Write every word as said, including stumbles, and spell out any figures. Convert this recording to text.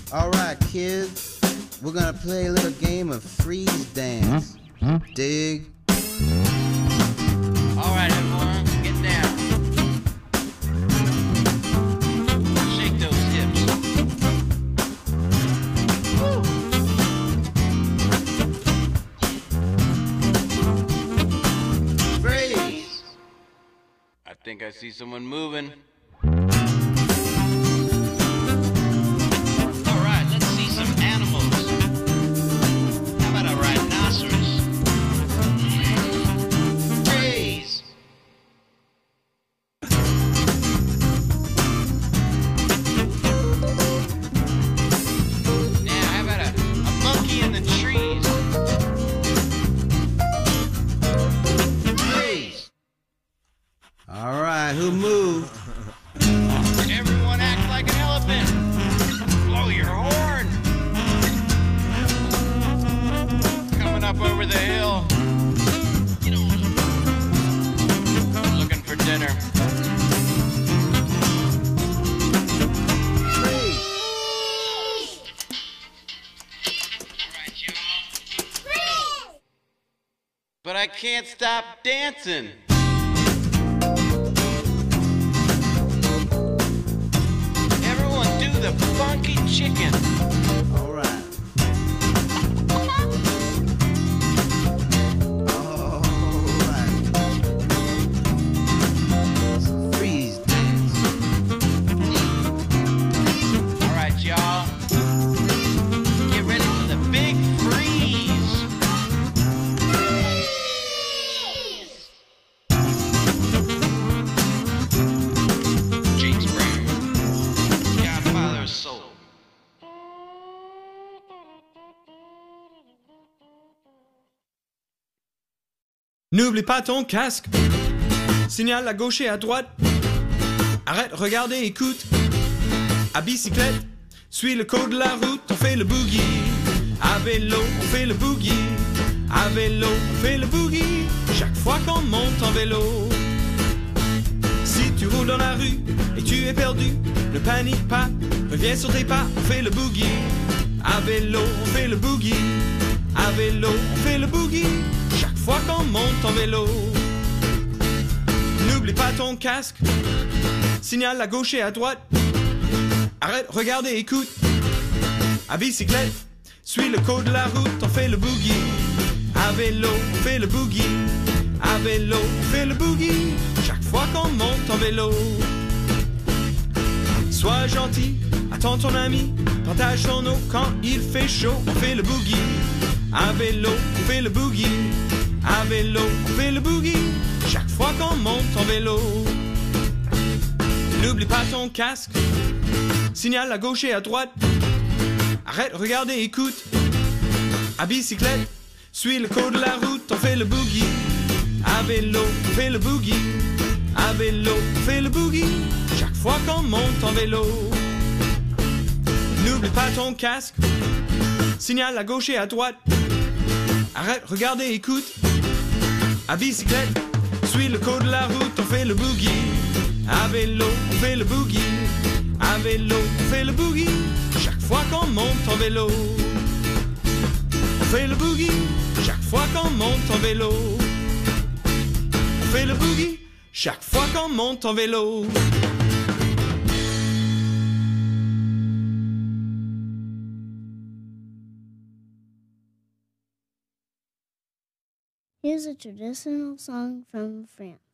Alright, kids, we're gonna play a little game of freeze dance. Dig? Alright, everyone, get down. Shake those hips. Woo. Freeze! I think I see someone moving. Alright, who moved? Everyone act like an elephant. Blow your horn. Coming up over the hill. Looking for dinner. Freeze! Alright, y'all. Freeze! But I can't stop dancing. The funky chicken. All right. All right. Freeze dance. All right, y'all. Get ready for the big freeze. James Brown. Soul. N'oublie pas ton casque. Signale à gauche et à droite. Arrête, regarde et écoute. À bicyclette, suis le code de la route, on fait le boogie. À vélo, on fait le boogie. À vélo, on fait le boogie. Chaque fois qu'on monte en vélo. Si tu roules dans la rue et tu es perdu, ne panique pas, reviens sur tes pas, on fait le boogie. À vélo, on fait le boogie. À vélo, on fait le boogie. Chaque fois qu'on monte en vélo. N'oublie pas ton casque. Signale à gauche et à droite. Arrête, regarde et écoute. À bicyclette, suis le code de la route, on fait le boogie. À vélo, on fait le boogie. À vélo, on fait le boogie. Chaque fois qu'on monte en vélo. Sois gentil, attends ton ami, partage ton eau quand il fait chaud, on fait le boogie. À vélo, on fait le boogie. À vélo, on fait le boogie. Chaque fois qu'on monte en vélo. N'oublie pas ton casque. Signale à gauche et à droite. Arrête, regarde et écoute. À bicyclette, suis le code de la route, on fait le boogie. À vélo, on fait le boogie. À vélo, on fait le boogie. Chaque fois qu'on monte en vélo. N'oublie pas ton casque. Signale à gauche et à droite. Arrête, regarde et écoute. À bicyclette, suis le code de la route, on fait le boogie. À vélo, on fait le boogie. À vélo, on fait le boogie. Chaque fois qu'on monte en vélo. On fait le boogie. Chaque fois qu'on monte en vélo. On fait le boogie. Chaque fois qu'on monte en vélo. Here's a traditional song from France.